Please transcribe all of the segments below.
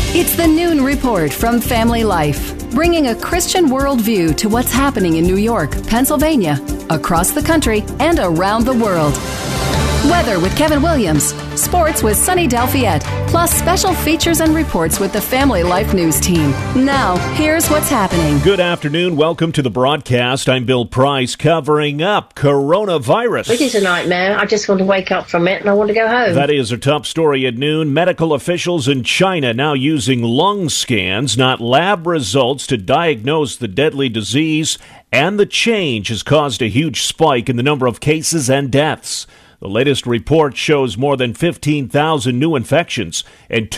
It's the Noon Report from Family Life, bringing a Christian worldview to what's happening in New York, Pennsylvania, across the country, and around the world. Weather with Kevin Williams, sports with Sunny Delfiette, plus special features and reports with the Family Life News team. Now, here's what's happening. Good afternoon. Welcome to the broadcast. I'm Bill Price, covering up coronavirus. It is a nightmare. I just want to wake up from it and I want to go home. That is a top story at noon. Medical officials in China now using lung scans, not lab results, to diagnose the deadly disease, and the change has caused a huge spike in the number of cases and deaths. The latest report shows more than 15,000 new infections and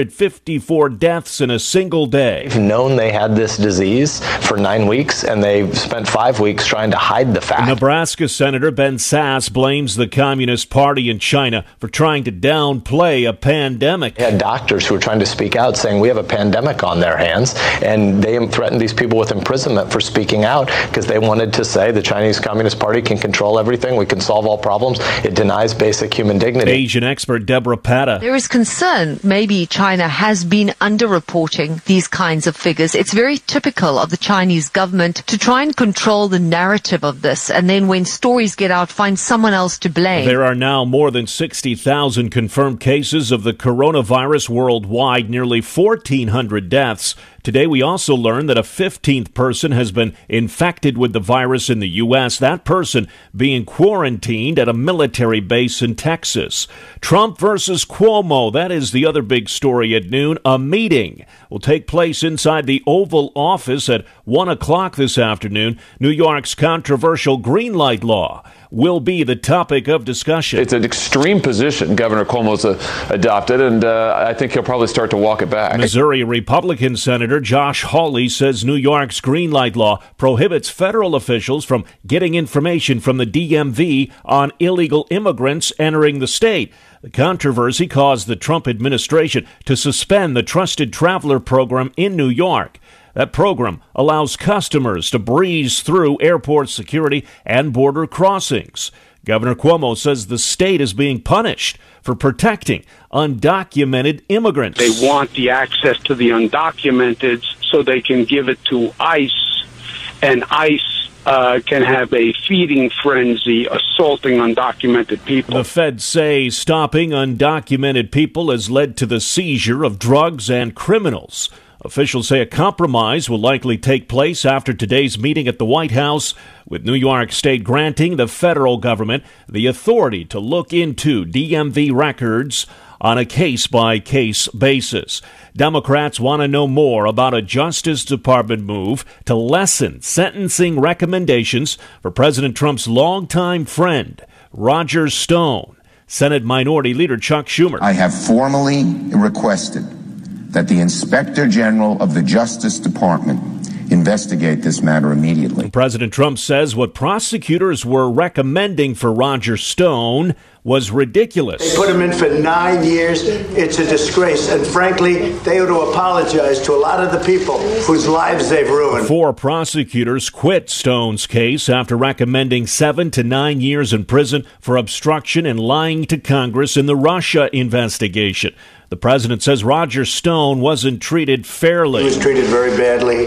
254 deaths in a single day. They've known they had this disease for 9 weeks, and they've spent 5 weeks trying to hide the fact. Nebraska Senator Ben Sasse blames the Communist Party in China for trying to downplay a pandemic. They had doctors who were trying to speak out, saying we have a pandemic on their hands, and they threatened these people with imprisonment for speaking out because they wanted to say the Chinese Communist Party can control everything, we can solve all problems. It denies basic human dignity. Asian expert Deborah Patta. There is concern maybe China has been underreporting these kinds of figures. It's very typical of the Chinese government to try and control the narrative of this, and then when stories get out, find someone else to blame. There are now more than 60,000 confirmed cases of the coronavirus worldwide, nearly 1,400 deaths. Today, we also learned that a 15th person has been infected with the virus in the U.S., that person being quarantined at a military base in Texas. Trump versus Cuomo, that is the other big story at noon. A meeting will take place inside the Oval Office at 1 o'clock this afternoon. New York's controversial green light law will be the topic of discussion. It's an extreme position Governor Cuomo's adopted, and I think he'll probably start to walk it back. Missouri Republican Senator Josh Hawley says New York's green light law prohibits federal officials from getting information from the DMV on illegal immigrants entering the state. The controversy caused the Trump administration to suspend the Trusted Traveler program in New York. That program allows customers to breeze through airport security and border crossings. Governor Cuomo says the state is being punished for protecting undocumented immigrants. They want the access to the undocumented so they can give it to ICE, and ICE can have a feeding frenzy assaulting undocumented people. The feds say stopping undocumented people has led to the seizure of drugs and criminals. Officials say a compromise will likely take place after today's meeting at the White House, with New York State granting the federal government the authority to look into DMV records on a case-by-case basis. Democrats want to know more about a Justice Department move to lessen sentencing recommendations for President Trump's longtime friend, Roger Stone. Senate Minority Leader Chuck Schumer. I have formally requested that the Inspector General of the Justice Department investigate this matter immediately. President Trump says what prosecutors were recommending for Roger Stone was ridiculous. They put him in for 9 years. It's a disgrace. And frankly, they ought to apologize to a lot of the people whose lives they've ruined. 4 prosecutors quit Stone's case after recommending 7 to 9 years in prison for obstruction and lying to Congress in the Russia investigation. The president says Roger Stone wasn't treated fairly. He was treated very badly.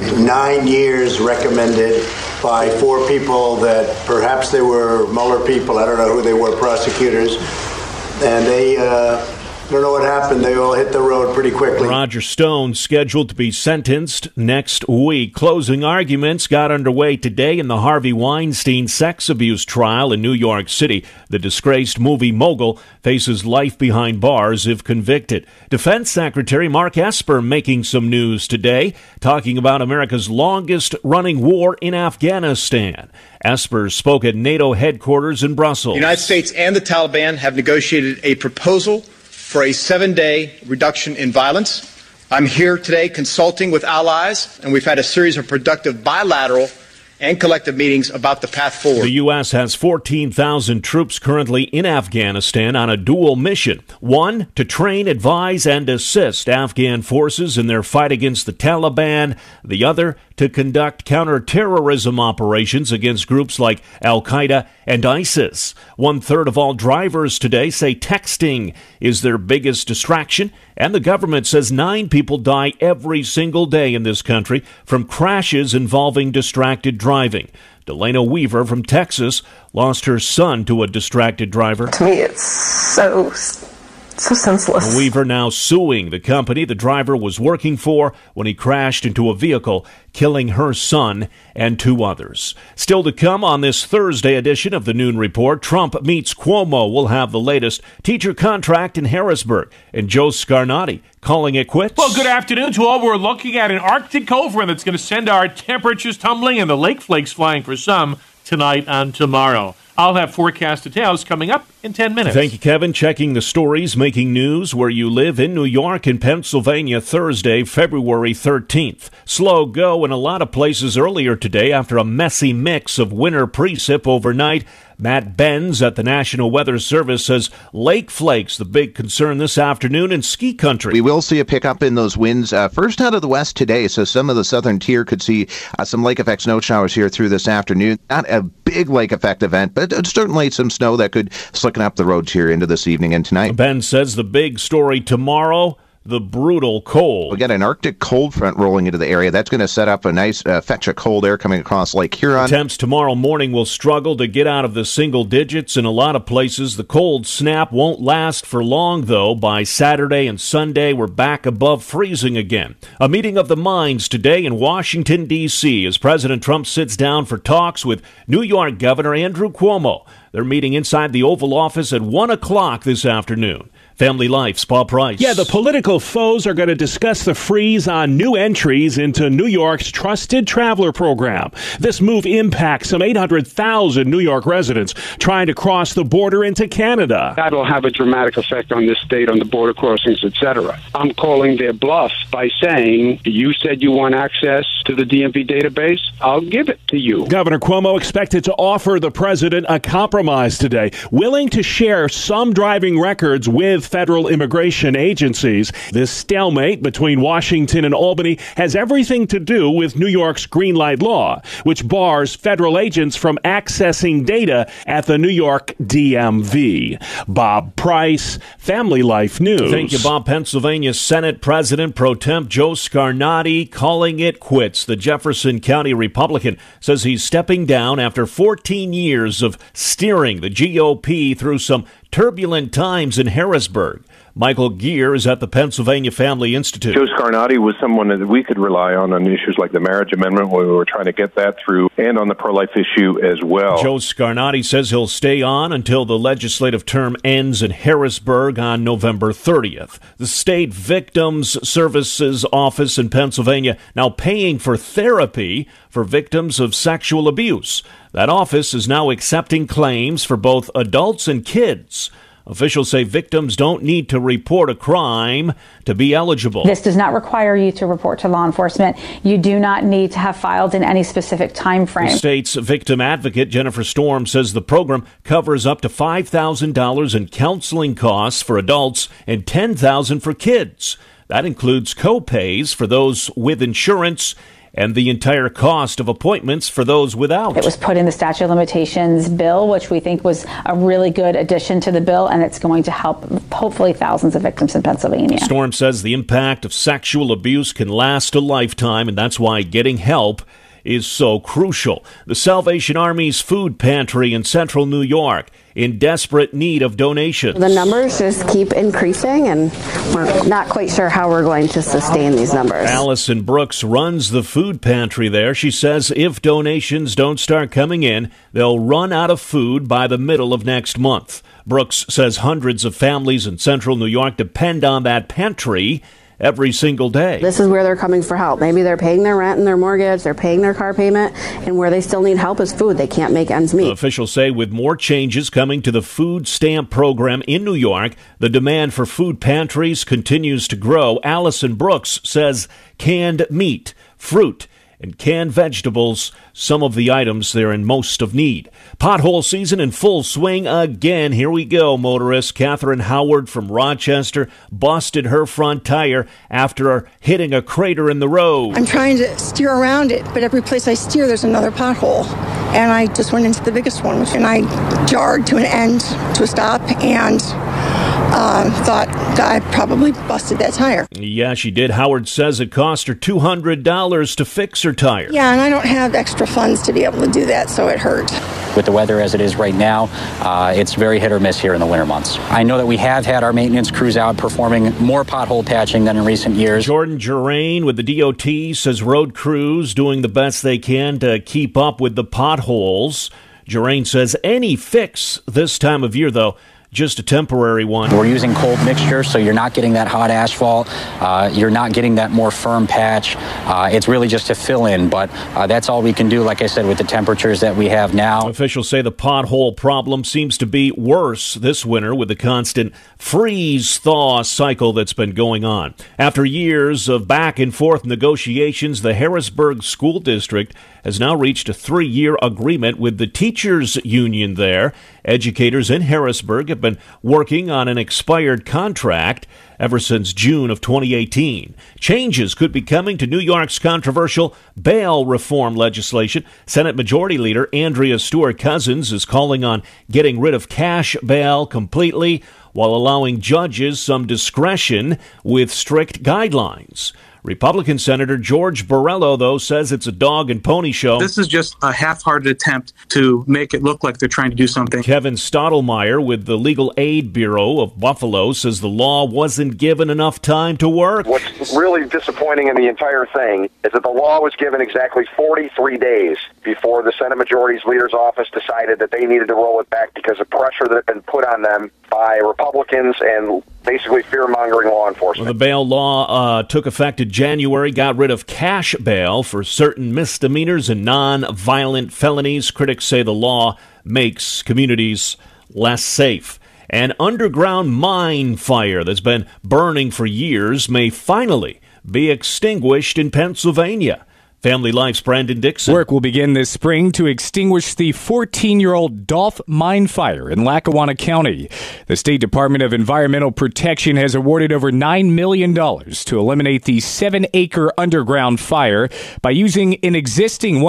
9 years recommended by 4 people that perhaps they were Mueller people. I don't know who they were, prosecutors. And they don't know what happened. They all hit the road pretty quickly. Roger Stone scheduled to be sentenced next week. Closing arguments got underway today in the Harvey Weinstein sex abuse trial in New York City. The disgraced movie mogul faces life behind bars if convicted. Defense Secretary Mark Esper making some news today, talking about America's longest-running war in Afghanistan. Esper spoke at NATO headquarters in Brussels. The United States and the Taliban have negotiated a proposal for a 7-day reduction in violence. I'm here today consulting with allies, and we've had a series of productive bilateral and collective meetings about the path forward. The U.S. has 14,000 troops currently in Afghanistan on a dual mission. One, to train, advise, and assist Afghan forces in their fight against the Taliban. The other, to conduct counterterrorism operations against groups like Al-Qaeda and ISIS. 1/3 of all drivers today say texting is their biggest distraction, and the government says 9 people die every single day in this country from crashes involving distracted driving. Delana Weaver from Texas lost her son to a distracted driver. To me, it's so senseless. Weaver now suing the company the driver was working for when he crashed into a vehicle, killing her son and 2 others. Still to come on this Thursday edition of the Noon Report, Trump meets Cuomo. We'll have the latest teacher contract in Harrisburg, and Joe Scarnati calling it quits. Well, good afternoon to all. We're looking at an Arctic cold front that's going to send our temperatures tumbling and the lake flakes flying for some tonight and tomorrow. I'll have forecast details coming up in 10 minutes. Thank you, Kevin. Checking the stories making news where you live in New York and Pennsylvania Thursday, February 13th. Slow go in a lot of places earlier today after a messy mix of winter precip overnight. Matt Benz at the National Weather Service says lake flakes the big concern this afternoon in ski country. We will see a pickup in those winds first out of the west today, so some of the southern tier could see some lake effect snow showers here through this afternoon. Not a big lake effect event, but certainly some snow that could slicken up the roads here into this evening and tonight. Ben says the big story tomorrow, the brutal cold. We got an Arctic cold front rolling into the area. That's going to set up a nice fetch of cold air coming across Lake Huron. Temps tomorrow morning will struggle to get out of the single digits in a lot of places. The cold snap won't last for long, though. By Saturday and Sunday, we're back above freezing again. A meeting of the minds today in Washington, D.C. as President Trump sits down for talks with New York Governor Andrew Cuomo. They're meeting inside the Oval Office at 1 o'clock this afternoon. Family Life's Paul Price. Yeah, the political foes are going to discuss the freeze on new entries into New York's Trusted Traveler program. This move impacts some 800,000 New York residents trying to cross the border into Canada. That'll have a dramatic effect on this state, on the border crossings, etc. I'm calling their bluff by saying, you said you want access to the DMV database, I'll give it to you. Governor Cuomo expected to offer the president a compromise today, willing to share some driving records with federal immigration agencies. This stalemate between Washington and Albany has everything to do with New York's green light law, which bars federal agents from accessing data at the New York DMV. Bob Price, Family Life News. Thank you, Bob. Pennsylvania Senate President Pro Temp Joe Scarnati calling it quits. The Jefferson County Republican says he's stepping down after 14 years of steering the GOP through some turbulent times in Harrisburg. Michael Geer is at the Pennsylvania Family Institute. Joe Scarnati was someone that we could rely on issues like the marriage amendment, where we were trying to get that through, and on the pro-life issue as well. Joe Scarnati says he'll stay on until the legislative term ends in Harrisburg on November 30th. The State Victims Services Office in Pennsylvania now paying for therapy for victims of sexual abuse. That office is now accepting claims for both adults and kids. Officials say victims don't need to report a crime to be eligible. This does not require you to report to law enforcement. You do not need to have filed in any specific time frame. The state's victim advocate, Jennifer Storm, says the program covers up to $5,000 in counseling costs for adults and $10,000 for kids. That includes co-pays for those with insurance and the entire cost of appointments for those without. It was put in the statute of limitations bill, which we think was a really good addition to the bill, and it's going to help hopefully thousands of victims in Pennsylvania. Storm says the impact of sexual abuse can last a lifetime, and that's why getting help is so crucial. The Salvation Army's food pantry in central New York in desperate need of donations. The numbers just keep increasing, and we're not quite sure how we're going to sustain these numbers. Allison Brooks runs the food pantry there. She says if donations don't start coming in, they'll run out of food by the middle of next month. Brooks says hundreds of families in central New York depend on that pantry every single day. This is where they're coming for help. Maybe they're paying their rent and their mortgage, they're paying their car payment, and where they still need help is food. They can't make ends meet. Officials say with more changes coming to the food stamp program in New York, the demand for food pantries continues to grow. Allison Brooks says canned meat, fruit, and canned vegetables, some of the items they're in most of need. Pothole season in full swing again. Here we go, motorist. Catherine Howard from Rochester busted her front tire after hitting a crater in the road. I'm trying to steer around it, but every place I steer, there's another pothole. And I just went into the biggest one, and I jarred to an end, to a stop, and thought I probably busted that tire. Yeah, she did. Howard says it cost her $200 to fix her tire. Yeah, and I don't have extra funds to be able to do that, so it hurt. With the weather as it is right now, it's very hit or miss here in the winter months. I know that we have had our maintenance crews out performing more pothole patching than in recent years. Jordan Gerain with the DOT says road crews doing the best they can to keep up with the potholes. Gerain says any fix this time of year, though, just a temporary one. We're using cold mixture, so you're not getting that hot asphalt. You're not getting that more firm patch. It's really just to fill in, but that's all we can do, like I said, with the temperatures that we have now. Officials say the pothole problem seems to be worse this winter with the constant freeze-thaw cycle that's been going on. After years of back-and-forth negotiations, the Harrisburg School District has now reached a 3-year agreement with the teachers' union there. Educators in Harrisburg have been working on an expired contract ever since June of 2018. Changes could be coming to New York's controversial bail reform legislation. Senate Majority Leader Andrea Stewart-Cousins is calling on getting rid of cash bail completely while allowing judges some discretion with strict guidelines. Republican Senator George Borrello, though, says it's a dog and pony show. This is just a half-hearted attempt to make it look like they're trying to do something. Kevin Stottlemyre with the Legal Aid Bureau of Buffalo says the law wasn't given enough time to work. What's really disappointing in the entire thing is that the law was given exactly 43 days before the Senate Majority Leader's office decided that they needed to roll it back because of pressure that had been put on them by Republicans and basically fear-mongering law enforcement. Well, the bail law took effect in January, got rid of cash bail for certain misdemeanors and non-violent felonies. Critics say the law makes communities less safe. An underground mine fire that's been burning for years may finally be extinguished in Pennsylvania. Family Life's Brandon Dixon. Work will begin this spring to extinguish the 14-year-old Dolph mine fire in Lackawanna County. The State Department of Environmental Protection has awarded over $9 million to eliminate the 7-acre underground fire by using an existing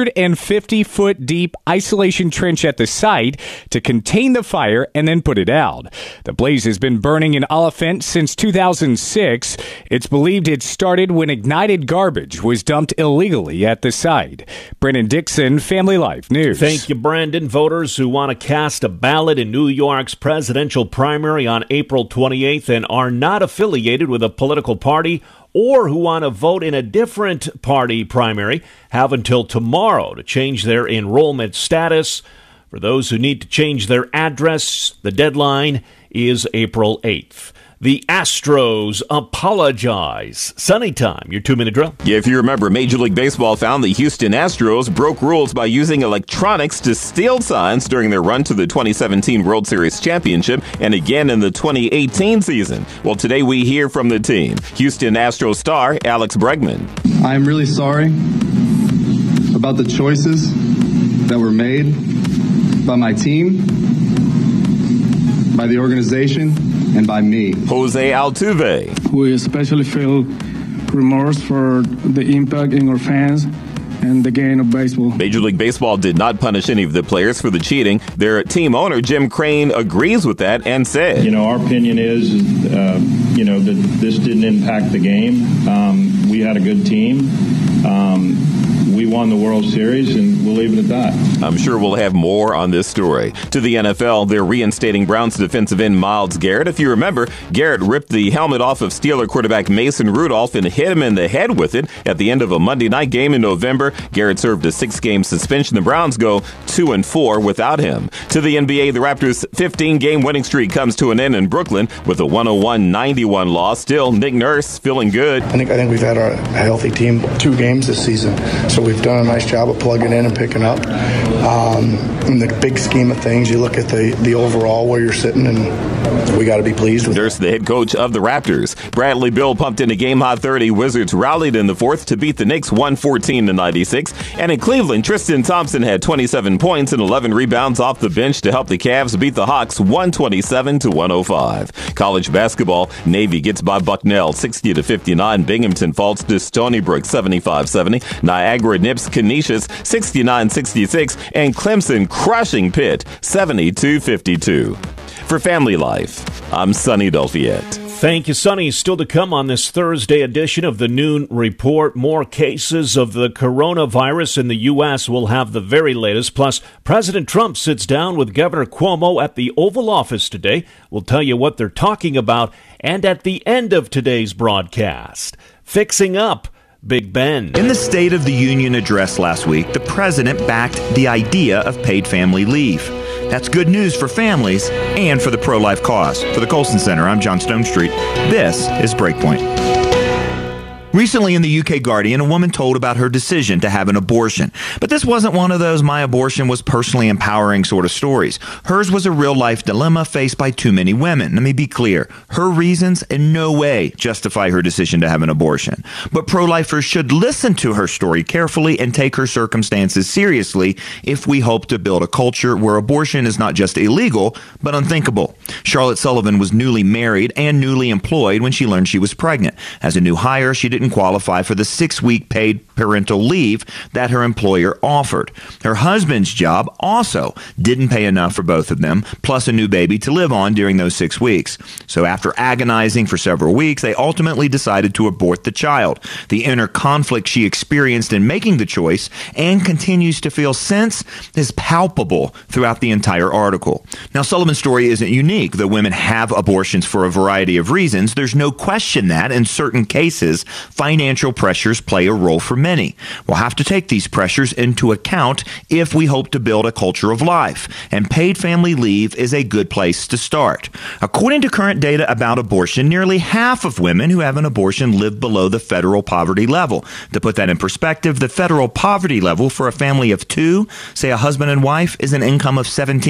150-foot deep isolation trench at the site to contain the fire and then put it out. The blaze has been burning in Oliphant since 2006. It's believed it started when ignited garbage was dumped illegally at the site. Brennan Dixon, Family Life News. Thank you, Brandon. Voters who want to cast a ballot in New York's presidential primary on April 28th and are not affiliated with a political party or who want to vote in a different party primary have until tomorrow to change their enrollment status. For those who need to change their address, the deadline is April 8th. The Astros apologize. Sunny time, your 2-minute drill. If you remember, Major League Baseball found the Houston Astros broke rules by using electronics to steal signs during their run to the 2017 World Series Championship and again in the 2018 season. Well, today we hear from the team. Houston Astros star Alex Bregman. I'm really sorry about the choices that were made by my team, by the organization, and by me. Jose Altuve. We especially feel remorse for the impact in our fans and the game of baseball. Major League Baseball did not punish any of the players for the cheating. Their team owner, Jim Crane, agrees with that and said, our opinion is, that this didn't impact the game. We had a good team. We won the World Series, and we'll leave it at that. I'm sure we'll have more on this story. To the NFL, they're reinstating Browns defensive end Myles Garrett. If you remember, Garrett ripped the helmet off of Steeler quarterback Mason Rudolph and hit him in the head with it at the end of a Monday night game in November. Garrett served a 6-game suspension. The Browns go 2-4 without him. To the NBA, the Raptors' 15-game winning streak comes to an end in Brooklyn with a 101-91 loss. Still, Nick Nurse feeling good. I think we've had a healthy team 2 games this season, so we've done a nice job of plugging in and picking up. In the big scheme of things, you look at the overall where you're sitting, and we got to be pleased with There's the head coach of the Raptors. Bradley Beal pumped in a game-high 30. Wizards rallied in the fourth to beat the Knicks 114-96. And in Cleveland, Tristan Thompson had 27 points and 11 rebounds off the bench to help the Cavs beat the Hawks 127-105. College basketball, Navy gets by Bucknell 60-59. Binghamton falls to Stony Brook 75-70. Niagara nips Canisius 69-66. And Clemson crushing Pitt 72-52. For Family Life, I'm Sonny Delfiette. Thank you, Sonny. Still to come on this Thursday edition of the Noon Report. More cases of the coronavirus in the U.S. We'll have the very latest. Plus, President Trump sits down with Governor Cuomo at the Oval Office today. We'll tell you what they're talking about. And at the end of today's broadcast, fixing up Big Ben. In the State of the Union address last week, the president backed the idea of paid family leave. That's good news for families and for the pro-life cause. For the Colson Center, I'm John Stonestreet. This is Breakpoint. Recently in the UK Guardian, a woman told about her decision to have an abortion. But this wasn't one of those my abortion was personally empowering sort of stories. Hers was a real-life dilemma faced by too many women. Let me be clear. Her reasons in no way justify her decision to have an abortion. But pro-lifers should listen to her story carefully and take her circumstances seriously if we hope to build a culture where abortion is not just illegal, but unthinkable. Charlotte Sullivan was newly married and newly employed when she learned she was pregnant. As a new hire, she didn't qualify for the 6-week paid parental leave that her employer offered. Her husband's job also didn't pay enough for both of them, plus a new baby to live on during those 6 weeks. So after agonizing for several weeks, they ultimately decided to abort the child. The inner conflict she experienced in making the choice and continues to feel since is palpable throughout the entire article. Now, Sullivan's story isn't unique. Though women have abortions for a variety of reasons, there's no question that in certain cases, financial pressures play a role for many. We'll have to take these pressures into account if we hope to build a culture of life, and paid family leave is a good place to start. According to current data about abortion, nearly half of women who have an abortion live below the federal poverty level. To put that in perspective, the federal poverty level for a family of two, say a husband and wife, is an income of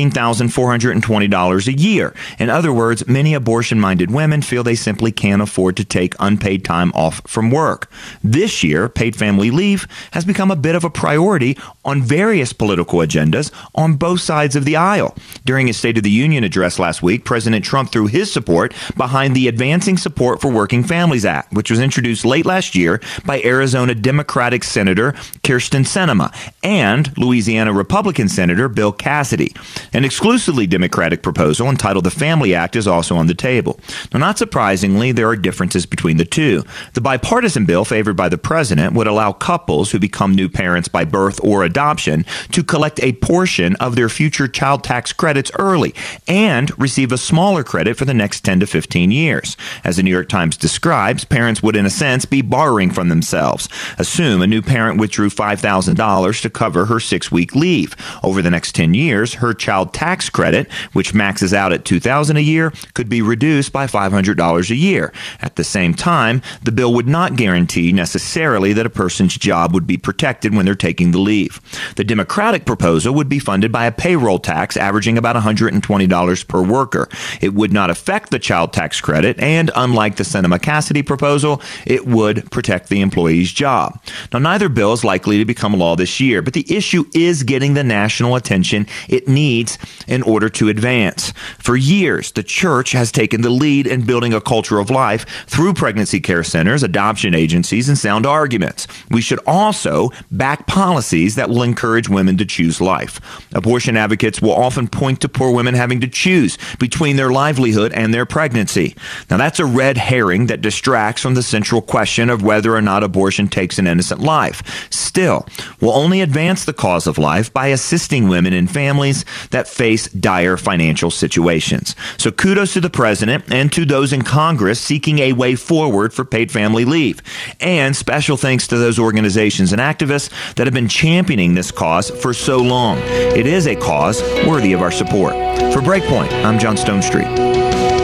$17,420 a year. In other words, many abortion-minded women feel they simply can't afford to take unpaid time off from work. This year, paid family leave has become a bit of a priority on various political agendas on both sides of the aisle. During his State of the Union address last week, President Trump threw his support behind the Advancing Support for Working Families Act, which was introduced late last year by Arizona Democratic Senator Kyrsten Sinema and Louisiana Republican Senator Bill Cassidy. An exclusively Democratic proposal entitled the Family Act is also on the table. Now, not surprisingly, there are differences between the two. The bipartisan bill favored by the president would allow couples who become new parents by birth or adoption to collect a portion of their future child tax credits early and receive a smaller credit for the next 10 to 15 years. As the New York Times describes, parents would in a sense be borrowing from themselves. Assume a new parent withdrew $5,000 to cover her 6-week leave. Over the next 10 years, her child tax credit, which maxes out at $2,000 a year, could be reduced by $500 a year. At the same time, the bill would not guarantee necessarily that a person's job would be protected when they're taking the leave. The Democratic proposal would be funded by a payroll tax averaging about $120 per worker. It would not affect the child tax credit, and unlike the Sinema-Cassidy proposal, it would protect the employee's job. Now, neither bill is likely to become law this year, but the issue is getting the national attention it needs in order to advance. For years, the church has taken the lead in building a culture of life through pregnancy care centers, adoption agencies, and sound arguments. We should also back policies that will encourage women to choose life. Abortion advocates will often point to poor women having to choose between their livelihood and their pregnancy. Now, that's a red herring that distracts from the central question of whether or not abortion takes an innocent life. Still, we'll only advance the cause of life by assisting women and families that face dire financial situations. So kudos to the president and to those in Congress seeking a way forward for paid family leave. And special thanks to those organizations and activists that have been championing this cause for so long. It is a cause worthy of our support. For Breakpoint, I'm John Stonestreet.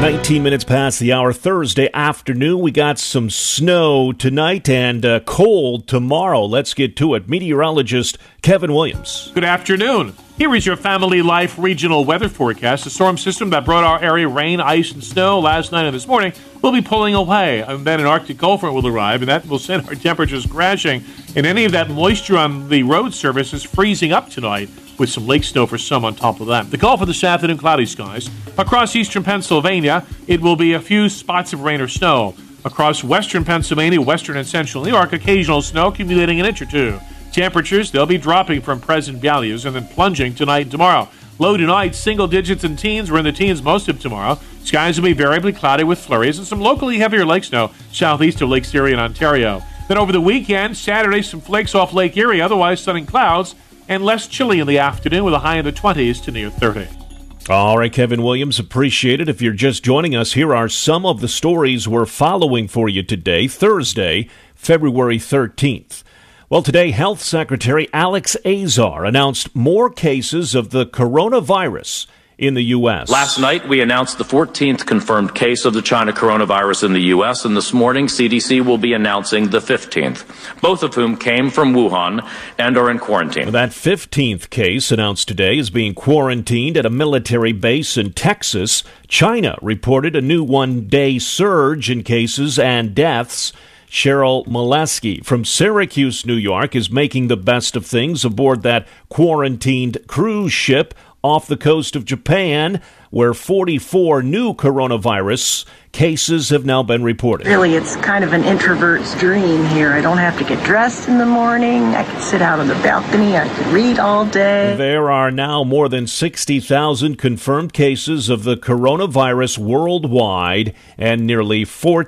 19 minutes past the hour Thursday afternoon. We got some snow tonight and cold tomorrow. Let's get to it. Meteorologist Kevin Williams. Good afternoon. Here is your Family Life regional weather forecast. The storm system that brought our area rain, ice, and snow last night and this morning will be pulling away. And then an Arctic cold front will arrive, and that will send our temperatures crashing. And any of that moisture on the road surface is freezing up tonight, with some lake snow for some on top of that. The call for this afternoon, cloudy skies. Across eastern Pennsylvania, it will be a few spots of rain or snow. Across western Pennsylvania, western and central New York, occasional snow accumulating an inch or two. Temperatures, they'll be dropping from present values and then plunging tonight and tomorrow. Low tonight, single digits and teens. We're in the teens most of tomorrow. Skies will be variably cloudy with flurries and some locally heavier lake snow southeast of Lake Erie and Ontario. Then over the weekend, Saturday, some flakes off Lake Erie, otherwise sun and clouds, and less chilly in the afternoon with a high in the 20s to near 30. All right, Kevin Williams, appreciate it. If you're just joining us, here are some of the stories we're following for you today, Thursday, February 13th. Well, today, Health Secretary Alex Azar announced more cases of the coronavirus in the U.S. Last night, we announced the 14th confirmed case of the China coronavirus in the U.S., and this morning, CDC will be announcing the 15th, both of whom came from Wuhan and are in quarantine. That 15th case announced today is being quarantined at a military base in Texas. China reported a new one-day surge in cases and deaths. Cheryl Molesky from Syracuse, New York, is making the best of things aboard that quarantined cruise ship off the coast of Japan, where 44 new coronavirus cases have now been reported. Really, it's kind of an introvert's dream here. I don't have to get dressed in the morning. I can sit out on the balcony. I can read all day. There are now more than 60,000 confirmed cases of the coronavirus worldwide and nearly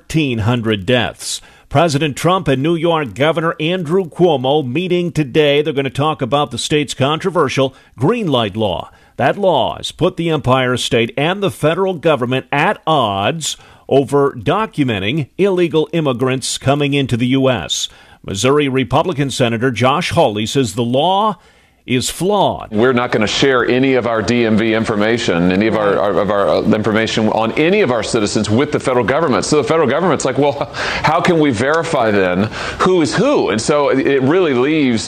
1,400 deaths. President Trump and New York Governor Andrew Cuomo meeting today. They're going to talk about the state's controversial green light law. That law has put the Empire State and the federal government at odds over documenting illegal immigrants coming into the U.S. Missouri Republican Senator Josh Hawley says the law is flawed. We're not going to share any of our DMV information, any of our information on any of our citizens with the federal government. So the federal government's like, well, how can we verify then who is who? And so it really leaves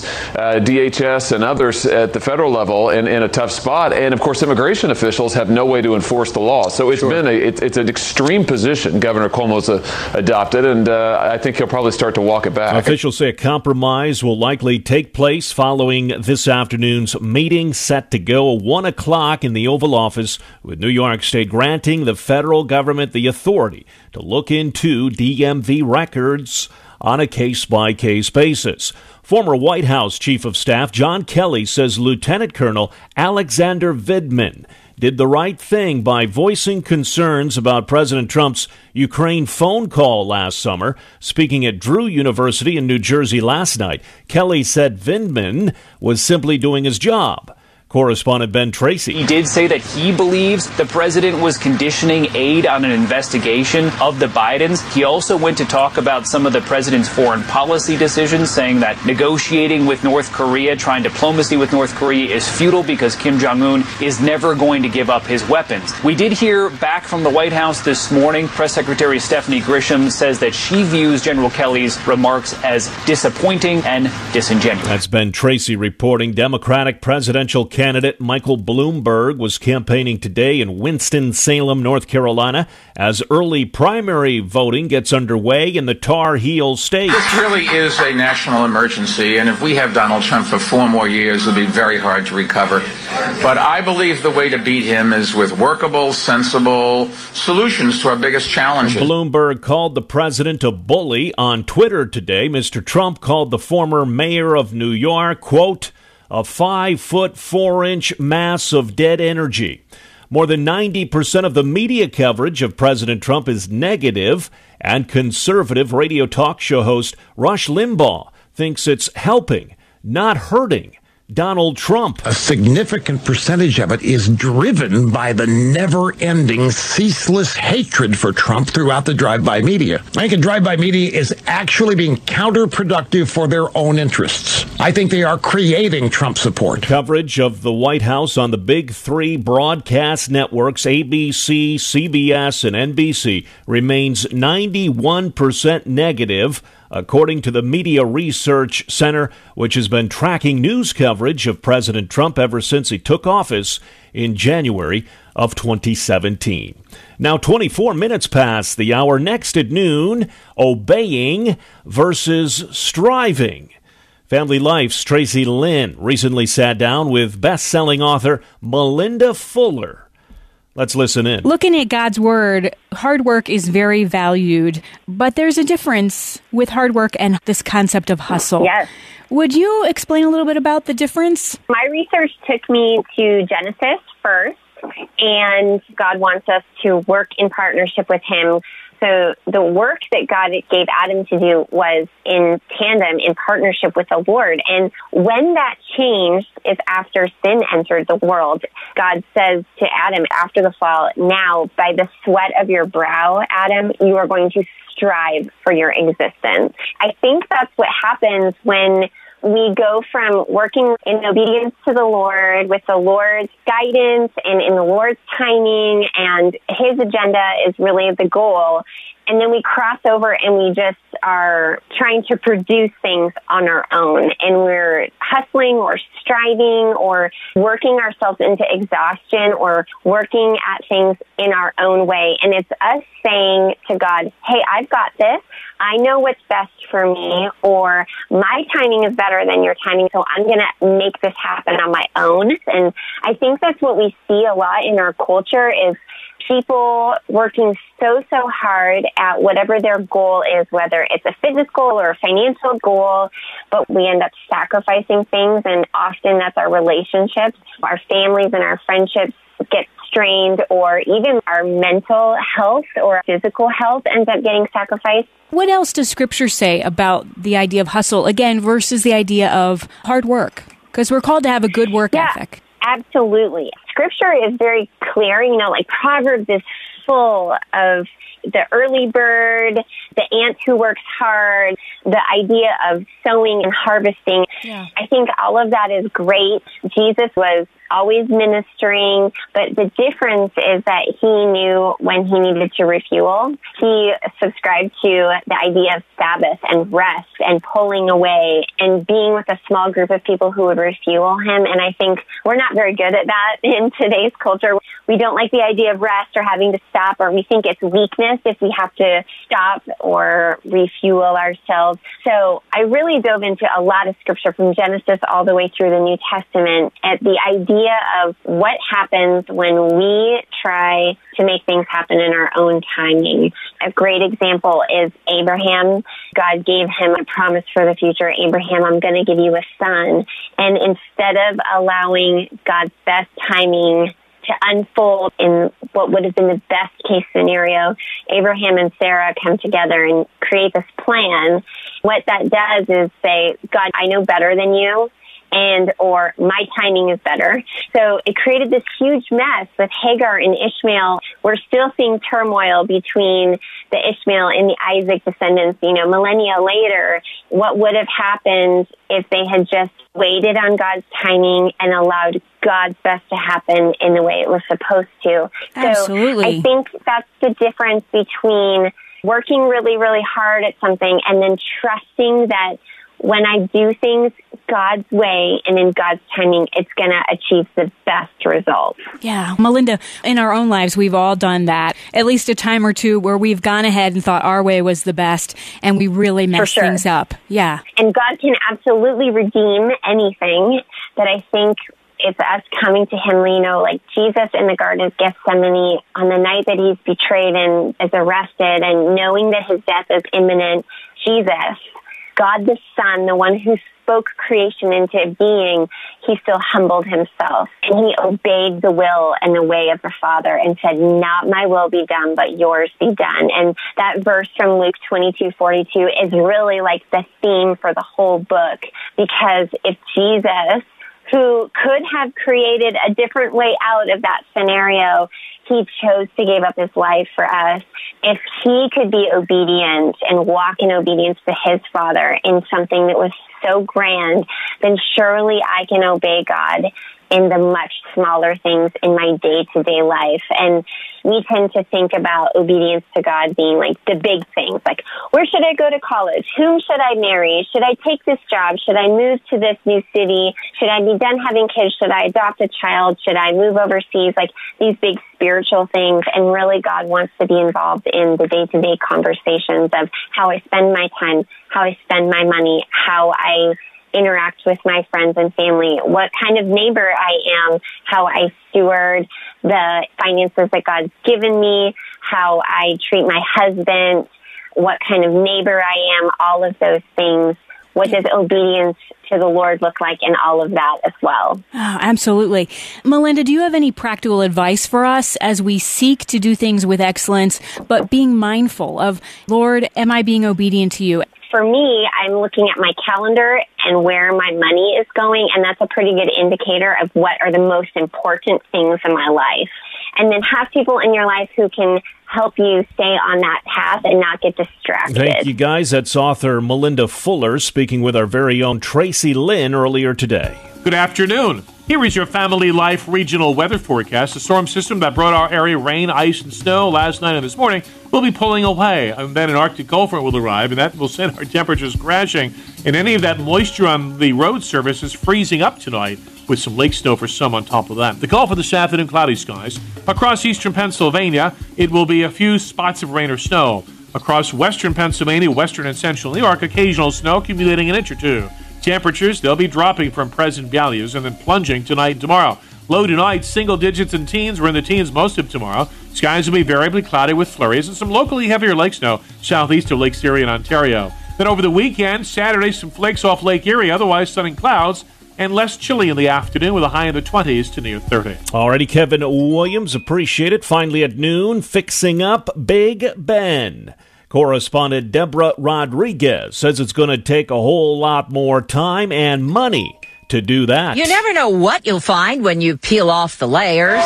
DHS and others at the federal level in a tough spot. And of course, immigration officials have no way to enforce the law. So it's been it's an extreme position Governor Cuomo's adopted, and I think he'll probably start to walk it back. Officials say a compromise will likely take place following this afternoon's meeting, set to go at 1 o'clock in the Oval Office, with New York State granting the federal government the authority to look into DMV records on a case-by-case basis. Former White House Chief of Staff John Kelly says Lieutenant Colonel Alexander Vindman did the right thing by voicing concerns about President Trump's Ukraine phone call last summer. Speaking at Drew University in New Jersey last night, Kelly said Vindman was simply doing his job. Correspondent Ben Tracy. He did say that he believes the president was conditioning aid on an investigation of the Bidens. He also went to talk about some of the president's foreign policy decisions, saying that negotiating with North Korea, trying diplomacy with North Korea is futile because Kim Jong-un is never going to give up his weapons. We did hear back from the White House this morning. Press Secretary Stephanie Grisham says that she views General Kelly's remarks as disappointing and disingenuous. That's Ben Tracy reporting. Democratic presidential candidate Michael Bloomberg was campaigning today in Winston-Salem, North Carolina, as early primary voting gets underway in the Tar Heel state. This really is a national emergency, and if we have Donald Trump for 4 more years, it'll be very hard to recover. But I believe the way to beat him is with workable, sensible solutions to our biggest challenges. Bloomberg called the president a bully on Twitter today. Mr. Trump called the former mayor of New York, quote, a 5'4" mass of dead energy. More than 90% of the media coverage of President Trump is negative, and conservative radio talk show host Rush Limbaugh thinks it's helping, not hurting Donald Trump. A significant percentage of it is driven by the never-ending, ceaseless hatred for Trump throughout the drive-by media. I think the drive-by media is actually being counterproductive for their own interests. I think they are creating Trump support. Coverage of the White House on the big three broadcast networks, ABC, CBS, and NBC, remains 91% negative, according to the Media Research Center, which has been tracking news coverage of President Trump ever since he took office in January of 2017. Now 24 minutes past the hour. Next at noon, obeying versus striving. Family Life's Tracy Lynn recently sat down with best-selling author Melinda Fuller. Let's listen in. Looking at God's Word, hard work is very valued, but there's a difference with hard work and this concept of hustle. Yes. Would you explain a little bit about the difference? My research took me to Genesis first, and God wants us to work in partnership with Him. So the work that God gave Adam to do was in tandem, in partnership with the Lord. And when that changed is after sin entered the world. God says to Adam after the fall, now by the sweat of your brow, Adam, you are going to strive for your existence. I think that's what happens when we go from working in obedience to the Lord with the Lord's guidance and in the Lord's timing, and His agenda is really the goal. And then we cross over and we just are trying to produce things on our own. And we're hustling or striving or working ourselves into exhaustion or working at things in our own way. And it's us saying to God, hey, I've got this. I know what's best for me, or my timing is better than your timing, so I'm going to make this happen on my own. And I think that's what we see a lot in our culture is people working so hard at whatever their goal is, whether it's a fitness goal or a financial goal, but we end up sacrificing things, and often that's our relationships, our families and our friendships get strained, or even our mental health or physical health ends up getting sacrificed. What else does Scripture say about the idea of hustle, again, versus the idea of hard work? Because we're called to have a good work ethic. Absolutely. Scripture is very clear. You know, like Proverbs is full of the early bird, the ant who works hard, the idea of sowing and harvesting. Yeah. I think all of that is great. Jesus was always ministering, but the difference is that he knew when he needed to refuel. He subscribed to the idea of Sabbath and rest and pulling away and being with a small group of people who would refuel him. And I think we're not very good at that in today's culture. We don't like the idea of rest or having to stop, or we think it's weakness if we have to stop or refuel ourselves. So I really dove into a lot of scripture from Genesis all the way through the New Testament at the idea of what happens when we try to make things happen in our own timing. A great example is Abraham. God gave him a promise for the future. Abraham, I'm going to give you a son. And instead of allowing God's best timing to unfold in what would have been the best case scenario, Abraham and Sarah come together and create this plan. What that does is say, God, I know better than you, and or my timing is better. So it created this huge mess with Hagar and Ishmael. We're still seeing turmoil between the Ishmael and the Isaac descendants, millennia later. What would have happened if they had just waited on God's timing and allowed God's best to happen in the way it was supposed to? Absolutely. So I think that's the difference between working really, really hard at something and then trusting that when I do things God's way and in God's timing, it's going to achieve the best results. Yeah. Melinda, in our own lives, we've all done that. At least a time or two where we've gone ahead and thought our way was the best and we really messed things up. Yeah. And God can absolutely redeem anything, but I think it's us coming to Him, like Jesus in the Garden of Gethsemane on the night that He's betrayed and is arrested and knowing that His death is imminent. Jesus, God the Son, the one who spoke creation into being, He still humbled Himself and He obeyed the will and the way of the Father and said, not my will be done, but yours be done. And that verse from Luke 22:42 is really like the theme for the whole book, because if Jesus, who could have created a different way out of that scenario, He chose to give up his life for us. If he could be obedient and walk in obedience to his Father in something that was so grand, then surely I can obey God in the much smaller things in my day-to-day life. And we tend to think about obedience to God being like the big things, like where should I go to college? Whom should I marry? Should I take this job? Should I move to this new city? Should I be done having kids? Should I adopt a child? Should I move overseas? Like these big spiritual things. And really God wants to be involved in the day-to-day conversations of how I spend my time, how I spend my money, how I interact with my friends and family, what kind of neighbor I am, how I steward the finances that God's given me, how I treat my husband, what kind of neighbor I am, all of those things. What does obedience to the Lord look like in all of that as well? Oh, absolutely. Melinda, do you have any practical advice for us as we seek to do things with excellence, but being mindful of, Lord, am I being obedient to you? For me, I'm looking at my calendar and where my money is going, and that's a pretty good indicator of what are the most important things in my life. And then have people in your life who can help you stay on that path and not get distracted. Thank you, guys. That's author Melinda Fuller speaking with our very own Tracy Lynn earlier today. Good afternoon. Here is your Family Life regional weather forecast. The storm system that brought our area rain, ice, and snow last night and this morning will be pulling away. And then an Arctic cold front will arrive, and that will send our temperatures crashing. And any of that moisture on the road surface is freezing up tonight, with some lake snow for some on top of that. The call for this afternoon, cloudy skies. Across eastern Pennsylvania, it will be a few spots of rain or snow. Across western Pennsylvania, western and central New York, occasional snow accumulating an inch or two. Temperatures, they'll be dropping from present values and then plunging tonight and tomorrow. Low tonight, single digits and teens. We're in the teens most of tomorrow. Skies will be variably cloudy with flurries and some locally heavier lake snow southeast of Lake Erie in Ontario. Then over the weekend, Saturday, some flakes off Lake Erie, otherwise sunny clouds, and less chilly in the afternoon with a high in the 20s to near 30. Alrighty, Kevin Williams, appreciate it. Finally at noon, fixing up Big Ben. Correspondent Deborah Rodriguez says it's going to take a whole lot more time and money to do that. You never know what you'll find when you peel off the layers.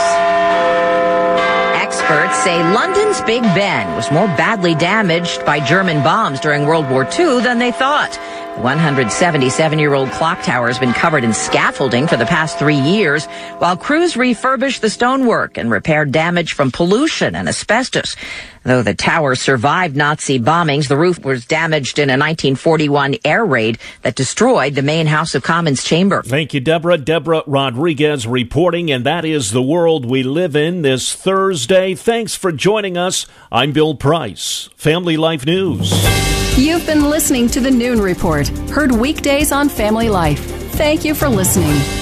Experts say London's Big Ben was more badly damaged by German bombs during World War II than they thought. The 177-year-old clock tower has been covered in scaffolding for the past 3 years, while crews refurbished the stonework and repaired damage from pollution and asbestos. Though the tower survived Nazi bombings, the roof was damaged in a 1941 air raid that destroyed the main House of Commons chamber. Thank you, Deborah. Deborah Rodriguez reporting, and that is the world we live in this Thursday. Thanks for joining us. I'm Bill Price, Family Life News. You've been listening to the Noon Report, heard weekdays on Family Life. Thank you for listening.